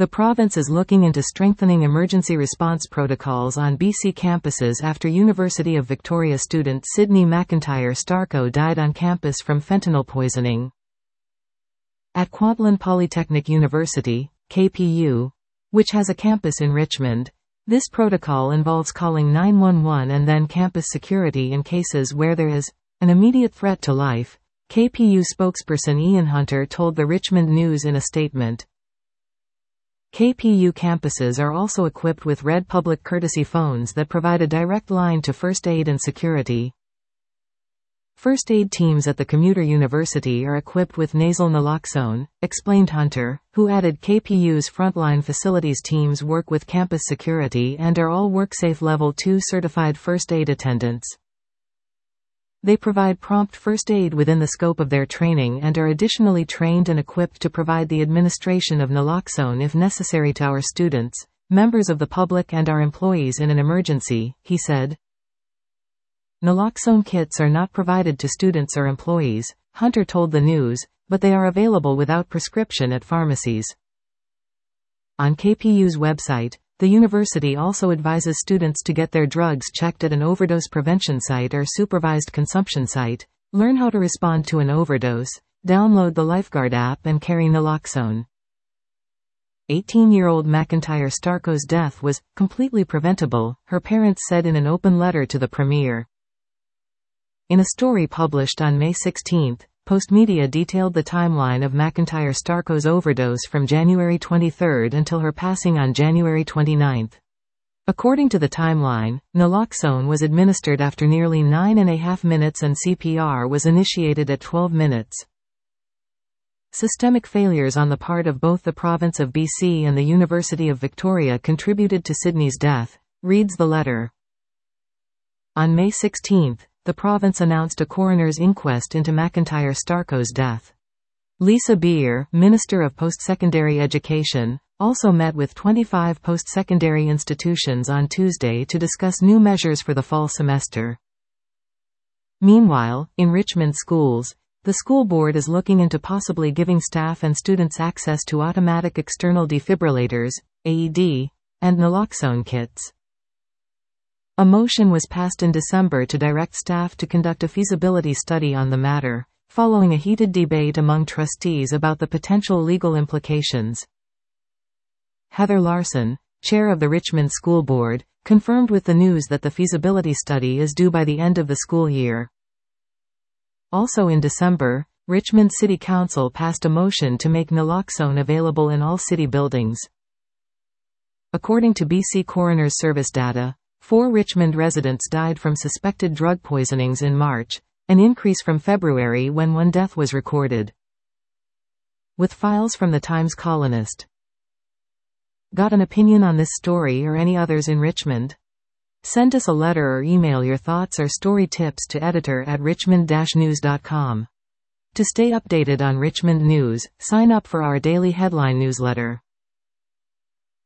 The province is looking into strengthening emergency response protocols on BC campuses after University of Victoria student Sydney McIntyre Starko died on campus from fentanyl poisoning. At Kwantlen Polytechnic University, KPU, which has a campus in Richmond, this protocol involves calling 911 and then campus security in cases where there is an immediate threat to life, KPU spokesperson Ian Hunter told the Richmond News in a statement. KPU campuses are also equipped with Red Public courtesy phones that provide a direct line to first aid and security. First aid teams at the commuter university are equipped with nasal naloxone, explained Hunter, who added KPU's frontline facilities teams work with campus security and are all WorkSafe Level 2 certified first aid attendants. They provide prompt first aid within the scope of their training and are additionally trained and equipped to provide the administration of naloxone if necessary to our students, members of the public and our employees in an emergency, he said. Naloxone kits are not provided to students or employees, Hunter told the News, but they are available without prescription at pharmacies. On KPU's website, the university also advises students to get their drugs checked at an overdose prevention site or supervised consumption site, learn how to respond to an overdose, download the Lifeguard app and carry naloxone. 18-year-old McIntyre Starko's death was completely preventable, her parents said in an open letter to the Premier. In a story published on May 16, Postmedia detailed the timeline of McIntyre Starko's overdose from January 23 until her passing on January 29. According to the timeline, naloxone was administered after nearly 9.5 minutes and CPR was initiated at 12 minutes. Systemic failures on the part of both the province of BC and the University of Victoria contributed to Sydney's death, reads the letter. On May 16, the province announced a coroner's inquest into McIntyre Starko's death. Lisa Beer, Minister of Post-Secondary Education, also met with 25 post-secondary institutions on Tuesday to discuss new measures for the fall semester. Meanwhile, in Richmond schools, the school board is looking into possibly giving staff and students access to automatic external defibrillators, AED, and naloxone kits. A motion was passed in December to direct staff to conduct a feasibility study on the matter, following a heated debate among trustees about the potential legal implications. Heather Larson, chair of the Richmond School Board, confirmed with the News that the feasibility study is due by the end of the school year. Also in December, Richmond City Council passed a motion to make naloxone available in all city buildings. According to BC Coroner's Service data, 4 Richmond residents died from suspected drug poisonings in March, an increase from February when 1 death was recorded. With files from the Times Colonist. Got an opinion on this story or any others in Richmond? Send us a letter or email your thoughts or story tips to editor@richmond-news.com. To stay updated on Richmond news, sign up for our daily headline newsletter.